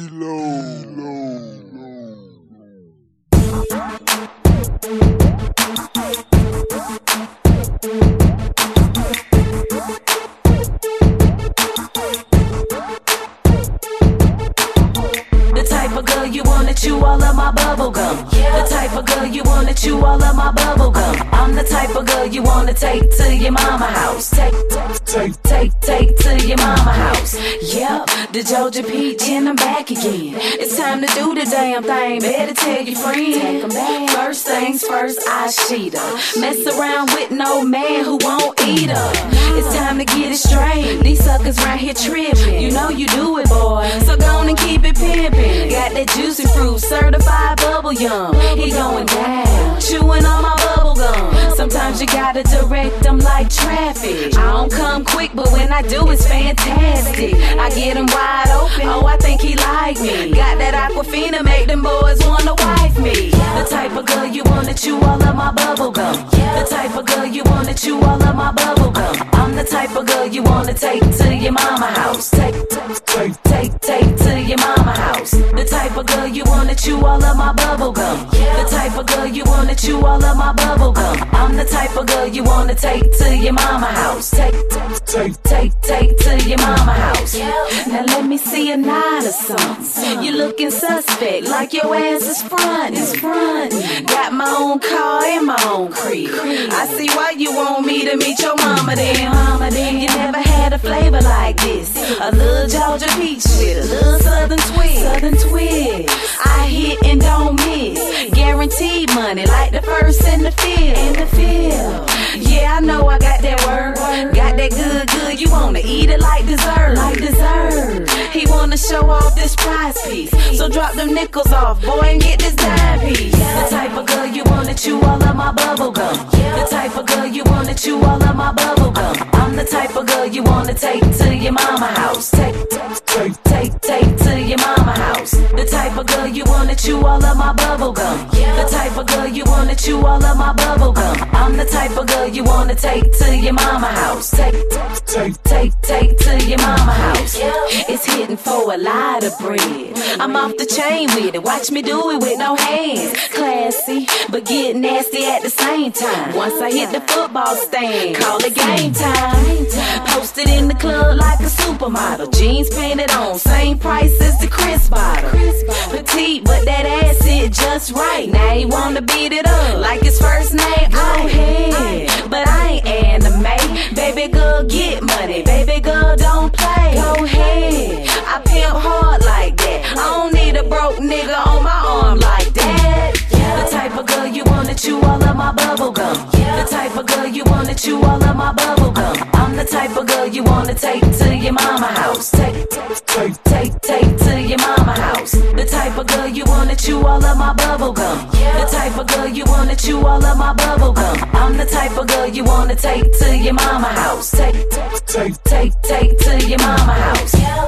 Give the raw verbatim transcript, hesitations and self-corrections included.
The type of girl you wanna chew all of my bubble gum. The type of girl you wanna chew all of my bubble gum. I'm the type of girl you wanna take to your mama house. Take, take, take, take to your mama house. Yep, the Georgia Peach and I'm back again. It's time to do the damn thing. Better tell your friend. First things first, I sheet her. Mess around with no man who won't eat her. It's time to get it straight. These suckers right here tripping. You know you do it, boy. So go on and keep it pimpin'. Got that juicy fruit, certified bubble yum. He going down, chewing on my bubble gum. Sometimes you gotta direct them like traffic. I don't come quick, but when I do, it's fantastic. I get him wide open. Oh, I think he like me. Got that Aquafina, make them boys wanna wife me. The type of girl you wanna chew all of my bubble gum. The type of girl you wanna chew all of my bubble gum. I'm the type of girl you wanna take to your mama house. Take, take, take, take to your mama house. The type of girl you wanna chew all of my bubble gum. The type of girl you wanna chew all of my bubble gum. I'm the type of girl you wanna take to your mama house. Take, take, take, take to your mama house. Now let me see a nod or something. You looking suspect, like your ass is front, is front. Got my own car and my own crib. I see why you want me to meet your mama then. Mama then, you never had a flavor like this. A little Georgia peach with a little southern twist. Southern twist. I hit and don't miss. Guaranteed money like the first in the field. In the field. Yeah, I know I got that word. Got that good, good. You wanna eat it like dessert. Like dessert. He wanna show off this prize piece. So drop them nickels off, boy, and get this dime piece. The type of girl you wanna chew all of my bubble gum. The type of girl you wanna chew all of my bubble gum. I'm the type of girl you wanna take to your mama house. Take, take, take, take to your mama house. The type of girl you wanna chew all of my bubble gum. The type of girl you wanna chew all of my bubble gum. I'm the type of girl you wanna take to your mama house. Take, take, take, take to your mama house. It's hitting for a lot of bread. I'm off the chain with it. Watch me do it with no hands. Classy, but get nasty at the same time. Once I hit the football stand, call it game time. Posted in the club like a supermodel. Jeans painted on, same price as the Chris bottle. Petite, but that ass it just right. Now he wanna beat it up like his first name. Go ahead, but I ain't anime. Baby girl, get money. Baby girl, don't play. Go ahead, I pimp hard like that. I don't need a broke nigga on my arm like that. The type of girl you wanna chew all of my bubble gum. The type of girl you wanna chew all of my bubble gum. I'm the type of girl you wanna take to your mama house. Take, take, take, take to your mama house. The type of girl you wanna chew all of my bubble gum. The type of girl you wanna chew all of my bubble gum. I'm the type of girl you wanna take to your mama house. Take, take, take, take to your mama house.